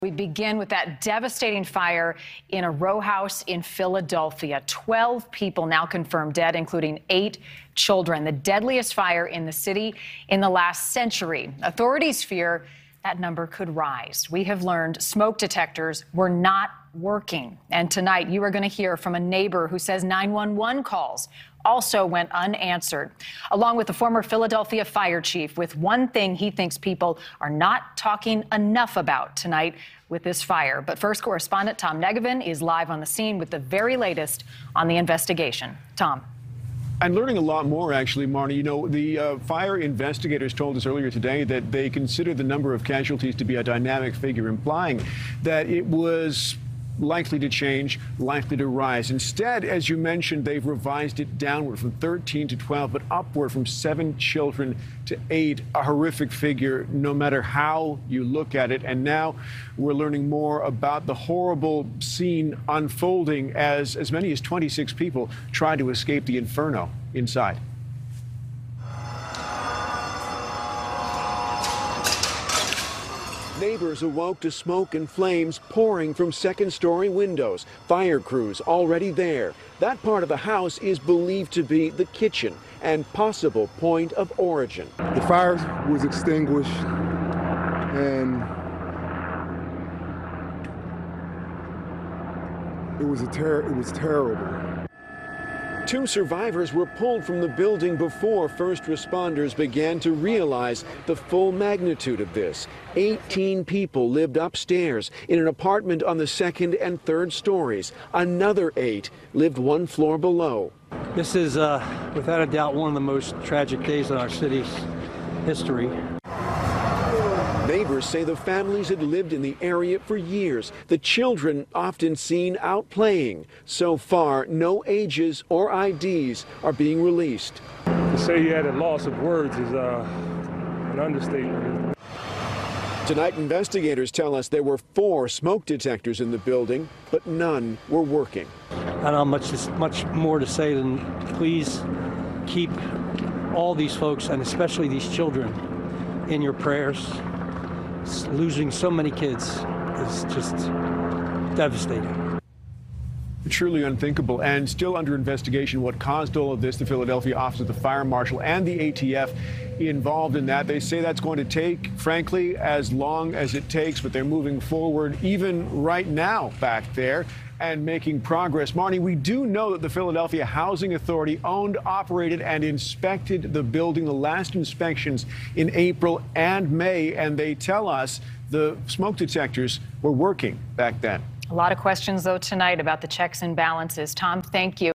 We begin with that devastating fire in a row house in Philadelphia. 12 people now confirmed dead, including 8 children. The deadliest fire in the city in the last century. Authorities fear that number could rise. We have learned smoke detectors were not working. And tonight, you are going to hear from a neighbor who says 911 calls also went unanswered, along with the former Philadelphia fire chief, with one thing he thinks people are not talking enough about tonight with this fire. But first, correspondent Tom Negevin is live on the scene with the very latest on the investigation. Tom. I'm learning a lot more, actually, Marnie. You know, the fire investigators told us earlier today that they consider the number of casualties to be a dynamic figure, implying that it was likely to change, likely to rise. Instead, as you mentioned, they've revised it downward from 13 to 12, but upward from 7 children to 8, a horrific figure no matter how you look at it. And now we're learning more about the horrible scene unfolding as many as 26 people try to escape the inferno inside. Neighbors awoke to smoke and flames pouring from second-story windows. Fire crews already there. That part of the house is believed to be the kitchen and possible point of origin. The fire was extinguished, and it was terrible. 2 survivors were pulled from the building before first responders began to realize the full magnitude of this. 18 people lived upstairs in an apartment on the 2nd and 3rd stories. Another 8 lived 1 floor below. This is, without a doubt, one of the most tragic days in our city's history. Neighbors say the families had lived in the area for years. The children often seen out playing. So far, no ages or IDs are being released. To say you had a loss of words is an understatement. Tonight, investigators tell us there were 4 smoke detectors in the building, but none were working. I don't have much more to say than please keep all these folks, and especially these children, in your prayers. Losing so many kids is just devastating. Truly unthinkable, and still under investigation what caused all of this. The Philadelphia Office of the Fire Marshal and the ATF involved in that. They say that's going to take, frankly, as long as it takes, but they're moving forward even right now back there and making progress. Marnie, we do know that the Philadelphia Housing Authority owned, operated, and inspected the building. The last inspections in April and May, and they tell us the smoke detectors were working back then. A lot of questions, though, tonight about the checks and balances. Tom, thank you.